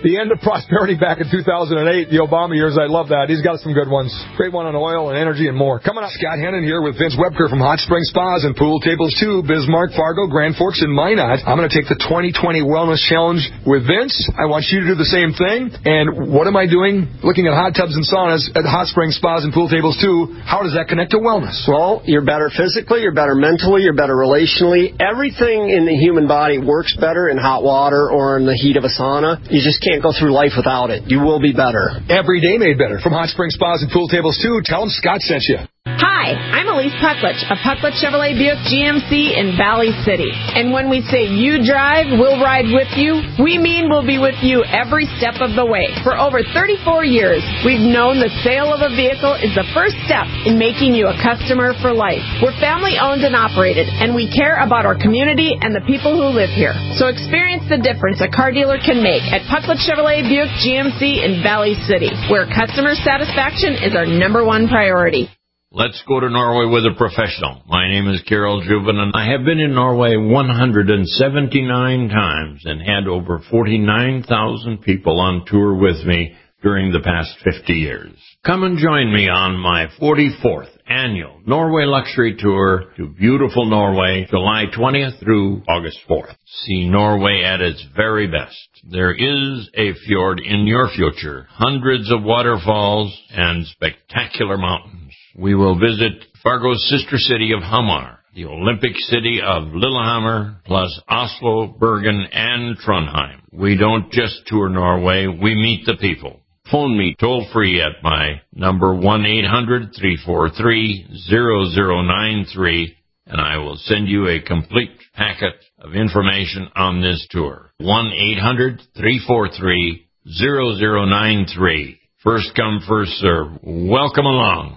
The end of prosperity back in two thousand eight, the Obama years. I love that. He's got some good ones. Great one on oil and energy and more. Coming up, Scott Hennon here with Vince Webker from Hot Spring Spas and Pool Tables two, Bismarck, Fargo, Grand Forks, and Minot. I'm going to take the twenty twenty Wellness Challenge with Vince. I want you to do the same thing. And what am I doing? Looking at hot tubs and saunas at Hot Spring Spas and Pool Tables two. How does that connect to wellness? Well, you're better physically, you're better mentally, you're better relationally. Everything in the human body works better in hot water or in the heat of a sauna. You just can't go through life without it. You will be better. Every day made better. From Hot Spring Spas and Pool Tables two, tell them Scott sent you. Hi, I'm Elise Pucklich of Pucklich Chevrolet Buick G M C in Valley City. And when we say you drive, we'll ride with you, we mean we'll be with you every step of the way. For over thirty-four years, we've known the sale of a vehicle is the first step in making you a customer for life. We're family owned and operated, and we care about our community and the people who live here. So experience the difference a car dealer can make at Pucklich Chevrolet Buick G M C in Valley City, where customer satisfaction is our number one priority. Let's go to Norway with a professional. My name is Carol Juven, and I have been in Norway one hundred seventy-nine times and had over forty-nine thousand people on tour with me during the past fifty years. Come and join me on my forty-fourth annual Norway Luxury Tour to beautiful Norway, July twentieth through August fourth. See Norway at its very best. There is a fjord in your future, hundreds of waterfalls, and spectacular mountains. We will visit Fargo's sister city of Hamar, the Olympic city of Lillehammer, plus Oslo, Bergen, and Trondheim. We don't just tour Norway, we meet the people. Phone me toll-free at my number one eight hundred three four three zero zero nine three, and I will send you a complete packet of information on this tour. one eight hundred three four three zero zero nine three. First come, first serve. Welcome along.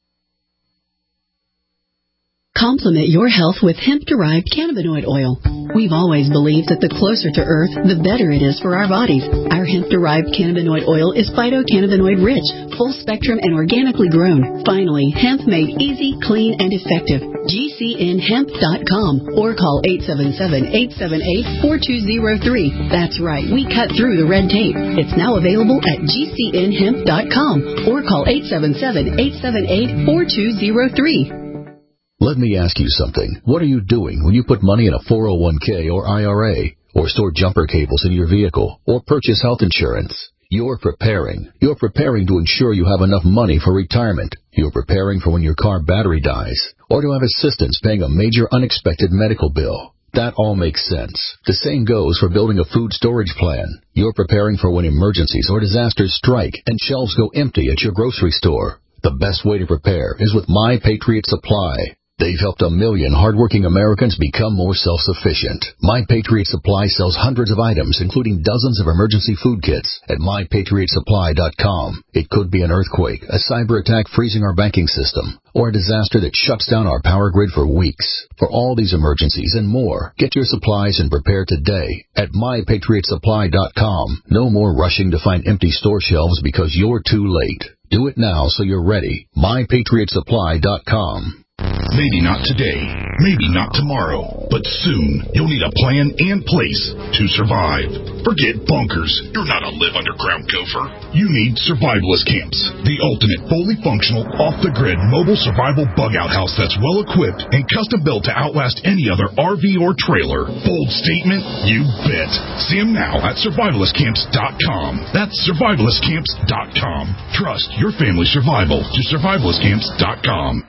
Complement your health with hemp-derived cannabinoid oil. We've always believed that the closer to Earth, the better it is for our bodies. Our hemp-derived cannabinoid oil is phytocannabinoid-rich, full-spectrum, and organically grown. Finally, hemp made easy, clean, and effective. G C N hemp dot com or call eight seven seven, eight seven eight, four two zero three. That's right, we cut through the red tape. It's now available at G C N hemp dot com or call eight seven seven, eight seven eight, four two zero three. Let me ask you something. What are you doing when you put money in a four oh one k or I R A, or store jumper cables in your vehicle, or purchase health insurance? You're preparing. You're preparing to ensure you have enough money for retirement. You're preparing for when your car battery dies, or to have assistance paying a major unexpected medical bill. That all makes sense. The same goes for building a food storage plan. You're preparing for when emergencies or disasters strike and shelves go empty at your grocery store. The best way to prepare is with My Patriot Supply. They've helped a million hardworking Americans become more self-sufficient. My Patriot Supply sells hundreds of items, including dozens of emergency food kits, at my patriot supply dot com. It could be an earthquake, a cyber attack freezing our banking system, or a disaster that shuts down our power grid for weeks. For all these emergencies and more, get your supplies and prepare today at my patriot supply dot com. No more rushing to find empty store shelves because you're too late. Do it now so you're ready. my patriot supply dot com. Maybe not today, maybe not tomorrow, but soon you'll need a plan and place to survive. Forget bunkers. You're not a live underground gopher. You need survivalist camps, the ultimate fully functional, off-the-grid mobile survival bug-out house that's well-equipped and custom-built to outlast any other R V or trailer. Bold statement? You bet. See them now at survivalist camps dot com. That's survivalist camps dot com. Trust your family's survival to survivalist camps dot com.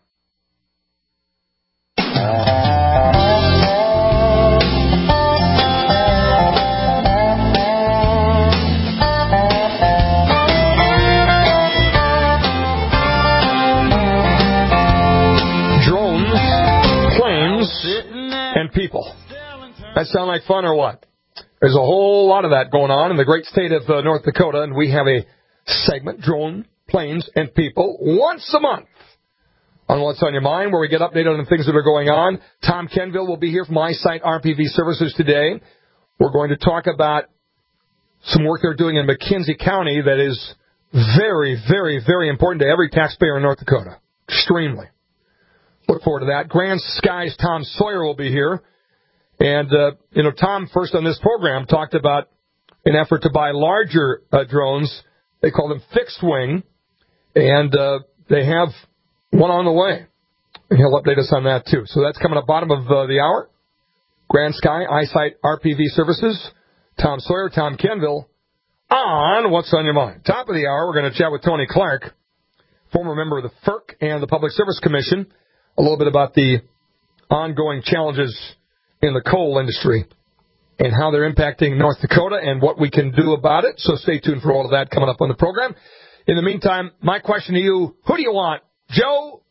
And people. That sound like fun or what? There's a whole lot of that going on in the great state of uh, North Dakota, and we have a segment, Drone, Planes, and People, once a month on What's on Your Mind, where we get updated on the things that are going on. Tom Kenville will be here from iSight R P V Services today. We're going to talk about some work they're doing in McKenzie County that is very, very, very important to every taxpayer in North Dakota. Extremely. Look forward to that. Grand Skies Tom Sawyer will be here. And, uh, you know, Tom, first on this program, talked about an effort to buy larger uh, drones. They call them fixed wing, and uh, they have one on the way. And he'll update us on that, too. So that's coming up bottom of uh, the hour. Grand Sky, Eyesight, R P V Services, Tom Sawyer, Tom Kenville, on What's on Your Mind. Top of the hour, we're going to chat with Tony Clark, former member of the F E R C and the Public Service Commission, a little bit about the ongoing challenges in the coal industry and how they're impacting North Dakota and what we can do about it. So stay tuned for all of that coming up on the program. In the meantime, my question to you, who do you want, Joe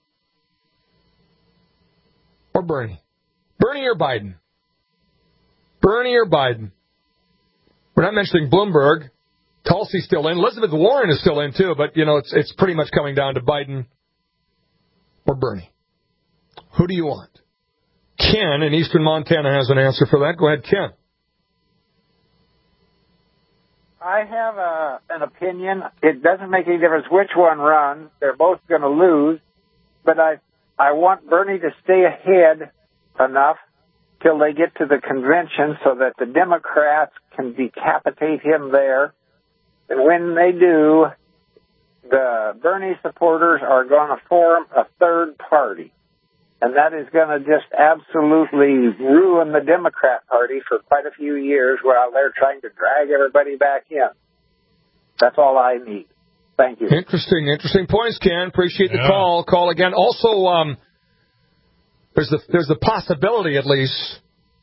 or Bernie? Bernie or Biden? Bernie or Biden? We're not mentioning Bloomberg. Tulsi's still in. Elizabeth Warren is still in, too. But, you know, it's it's pretty much coming down to Biden or Bernie. Who do you want? Ken in eastern Montana has an answer for that. Go ahead, Ken. I have a, an opinion. It doesn't make any difference which one runs. They're both going to lose. But I I want Bernie to stay ahead enough till they get to the convention so that the Democrats can decapitate him there. And when they do, the Bernie supporters are going to form a third party. And that is going to just absolutely ruin the Democrat Party for quite a few years while they're trying to drag everybody back in. That's all I need. Thank you. Interesting, interesting points, Ken. Appreciate the yeah. call. Call again. Also, um, there's the there's the possibility, at least,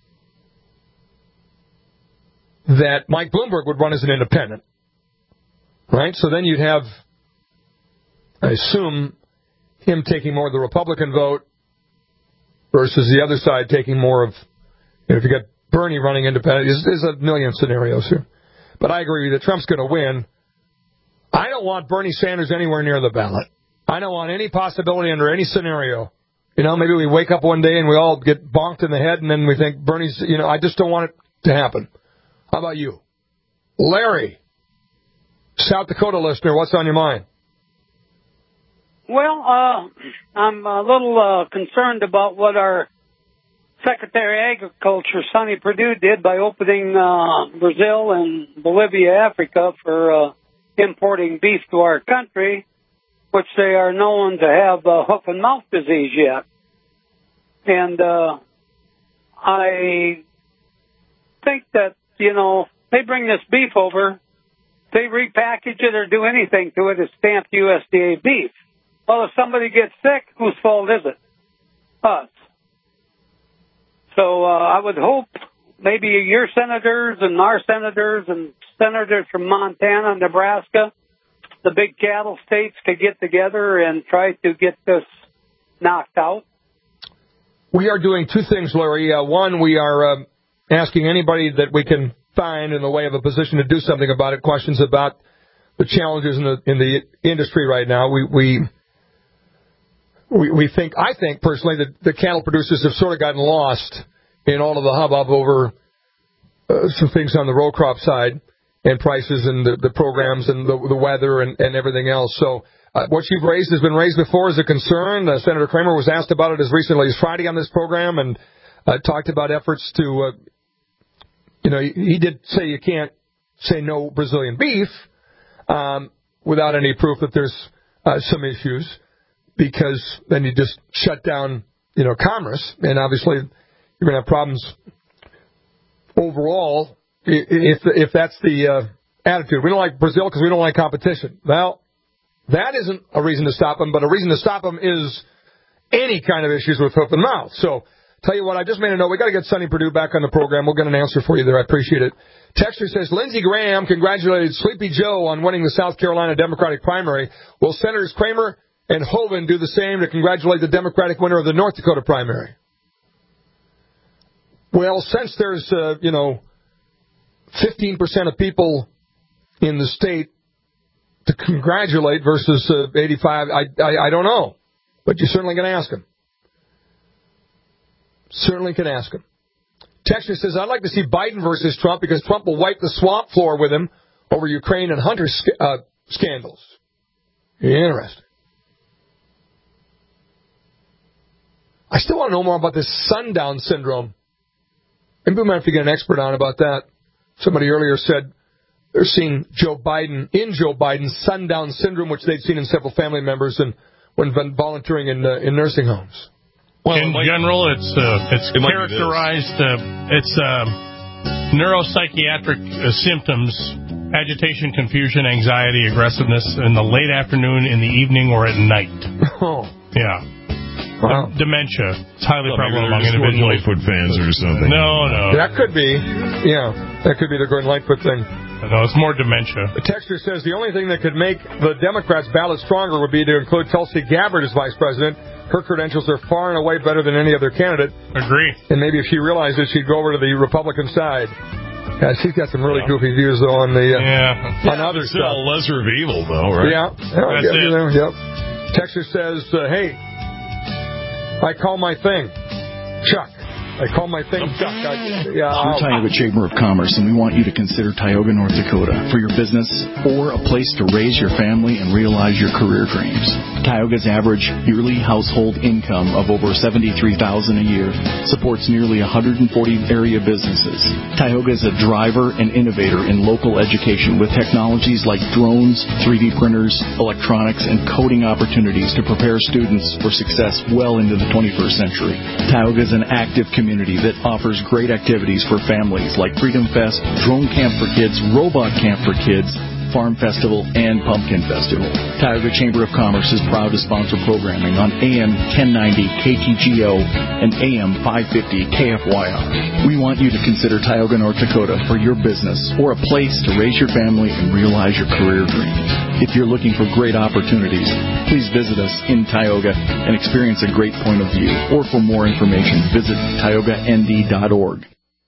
that Mike Bloomberg would run as an independent. Right? So then you'd have, I assume, him taking more of the Republican vote versus the other side taking more of, you know, if you got Bernie running independent, there's, there's a million scenarios here. But I agree with you that Trump's going to win. I don't want Bernie Sanders anywhere near the ballot. I don't want any possibility under any scenario. You know, maybe we wake up one day and we all get bonked in the head and then we think Bernie's, you know, I just don't want it to happen. How about you? Larry, South Dakota listener, what's on your mind? Well, uh, I'm a little uh, concerned about what our Secretary of Agriculture, Sonny Perdue, did by opening uh, Brazil and Bolivia, Africa, for uh, importing beef to our country, which they are known to have uh, hoof and mouth disease yet. And uh, I think that, you know, they bring this beef over, they repackage it or do anything to it, it's stamped U S D A beef. Well, if somebody gets sick, whose fault is it? Us. So uh, I would hope maybe your senators and our senators and senators from Montana and Nebraska, the big cattle states, could get together and try to get this knocked out. We are doing two things, Larry. Uh, one, we are uh, asking anybody that we can find in the way of a position to do something about it, questions about the challenges in the in the industry right now. We we we, we think, I think personally, that the cattle producers have sort of gotten lost in all of the hubbub over uh, some things on the row crop side and prices and the, the programs and the, the weather and, and everything else. So uh, what you've raised has been raised before as a concern. Uh, Senator Kramer was asked about it as recently as Friday on this program and uh, talked about efforts to, uh, you know, he, he did say you can't say no Brazilian beef um, without any proof that there's uh, some issues, because then you just shut down, you know, commerce, and obviously you're going to have problems overall if if that's the uh, attitude. We don't like Brazil because we don't like competition. Well, that isn't a reason to stop them, but a reason to stop them is any kind of issues with hoof and mouth. So, tell you what, I just made a note. We got to get Sonny Perdue back on the program. We'll get an answer for you there. I appreciate it. Texter says, Lindsey Graham congratulated Sleepy Joe on winning the South Carolina Democratic primary. Will Senators Kramer and Hoeven do the same to congratulate the Democratic winner of the North Dakota primary? Well, since there's, uh, you know, fifteen percent of people in the state to congratulate versus uh, eighty-five, I, I, I don't know. But you're certainly going to ask them. Certainly can ask him. Texas says, I'd like to see Biden versus Trump because Trump will wipe the swamp floor with him over Ukraine and Hunter sc- uh, scandals. Interesting. I still want to know more about this sundown syndrome. Maybe we might have to get an expert on about that. Somebody earlier said they're seeing Joe Biden in Joe Biden's sundown syndrome, which they'd seen in several family members and when volunteering in uh, in nursing homes. Well, in general, it's uh, it's it characterized. Uh, it's uh, neuropsychiatric uh, symptoms: agitation, confusion, anxiety, aggressiveness in the late afternoon, in the evening, or at night. Oh, yeah. Wow. D- dementia. It's highly well, prevalent among just individuals. Lightfoot fans or something. No, no. That could be. Yeah, that could be the Gordon Lightfoot thing. No, it's more dementia. The texter says the only thing that could make the Democrats' ballot stronger would be to include Tulsi Gabbard as vice president. Her credentials are far and away better than any other candidate. Agree. And maybe if she realized it, she'd go over to the Republican side. Yeah, she's got some really yeah. goofy views, though, on the uh, yeah. on yeah, other still stuff. a lesser of evil, though, right? Yeah. yeah That's it. There, yep. Texter says, uh, hey, I call my thing Chuck. I call my thing Chuck. I, yeah, We're Tioga Chamber of Commerce, and we want you to consider Tioga, North Dakota for your business or a place to raise your family and realize your career dreams. Tioga's average yearly household income of over seventy-three thousand dollars a year supports nearly one hundred forty area businesses. Tioga is a driver and innovator in local education with technologies like drones, three D printers, electronics, and coding opportunities to prepare students for success well into the twenty-first century. Tioga is an active community community that offers great activities for families like Freedom Fest, Drone Camp for Kids, Robot Camp for Kids, Farm Festival, and Pumpkin Festival. Tioga Chamber of Commerce is proud to sponsor programming on A M ten ninety K T G O and A M five fifty K F Y R. We want you to consider Tioga, North Dakota for your business or a place to raise your family and realize your career dreams. If you're looking for great opportunities, please visit us in Tioga and experience a great point of view. Or for more information, visit tioga n d dot org.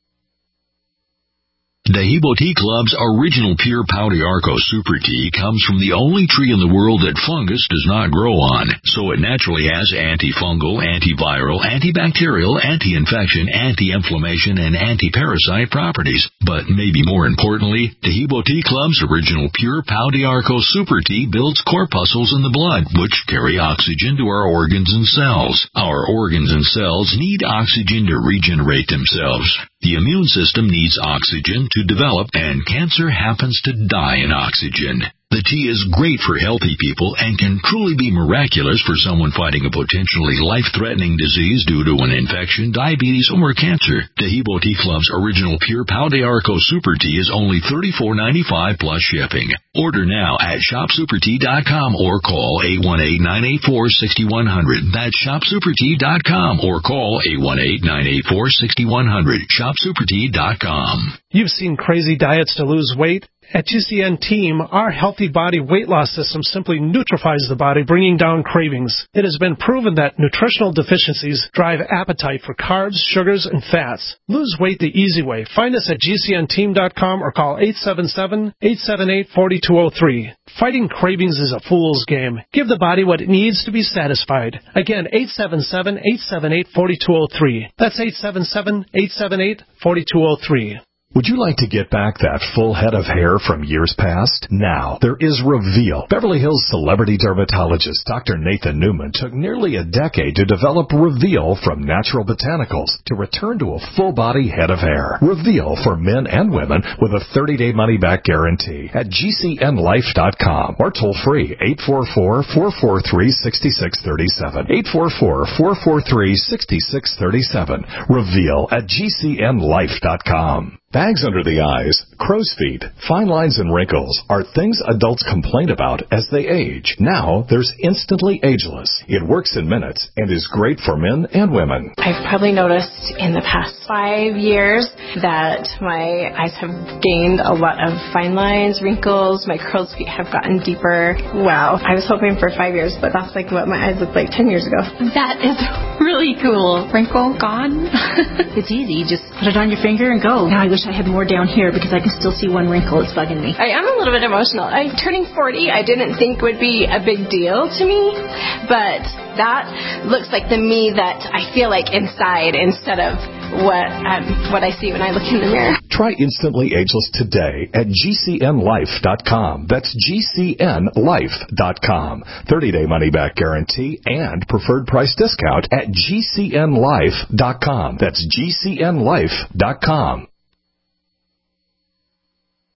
Dahibo Tea Club's original pure Pau d'Arco Super Tea comes from the only tree in the world that fungus does not grow on, so it naturally has antifungal, antiviral, antibacterial, anti-infection, anti-inflammation, and anti-parasite properties. But maybe more importantly, Dahibo Tea Club's original pure Pau d'Arco Super Tea builds corpuscles in the blood, which carry oxygen to our organs and cells. Our organs and cells need oxygen to regenerate themselves. The immune system needs oxygen to develop, and cancer happens to die in oxygen. The tea is great for healthy people and can truly be miraculous for someone fighting a potentially life-threatening disease due to an infection, diabetes, or cancer. Dahibo Tea Club's original pure Pau d'Arco Super Tea is only thirty-four ninety-five plus shipping. Order now at shop super tea dot com or call eight one eight, nine eight four, six one zero zero. That's shop super tea dot com or call eight one eight, nine eight four, six one zero zero. shop super tea dot com. You've seen crazy diets to lose weight. At G C N Team, our Healthy Body Weight Loss System simply neutralizes the body, bringing down cravings. It has been proven that nutritional deficiencies drive appetite for carbs, sugars, and fats. Lose weight the easy way. Find us at G C N team dot com or call eight seven seven, eight seven eight, four two zero three. Fighting cravings is a fool's game. Give the body what it needs to be satisfied. Again, eight seven seven, eight seven eight, four two zero three. That's eight seven seven, eight seven eight, four two zero three. Would you like to get back that full head of hair from years past? Now, there is Reveal. Beverly Hills celebrity dermatologist Doctor Nathan Newman took nearly a decade to develop Reveal from natural botanicals to return to a full-body head of hair. Reveal for men and women with a thirty-day money-back guarantee at G C N life dot com or toll-free eight four four, four four three, six six three seven. eight four four, four four three, six six three seven. Reveal at G C N life dot com. Bags under the eyes, crow's feet, fine lines and wrinkles are things adults complain about as they age. Now, there's Instantly Ageless. It works in minutes and is great for men and women. I've probably noticed in the past five years that my eyes have gained a lot of fine lines, wrinkles, my crow's feet have gotten deeper. Wow. I was hoping for five years, but that's like what my eyes looked like ten years ago. That is really cool. Wrinkle gone. It's easy. You just put it on your finger and go. Now I wish I had more down here because I can still see one wrinkle. It's bugging me. I am a little bit emotional. I'm turning forty. I didn't think would be a big deal to me, but that looks like the me that I feel like inside instead of what um, what I see when I look in the mirror. Try Instantly Ageless today at G C N life dot com. That's G C N life dot com. thirty-day money-back guarantee and preferred price discount at G C N life dot com. That's G C N life dot com.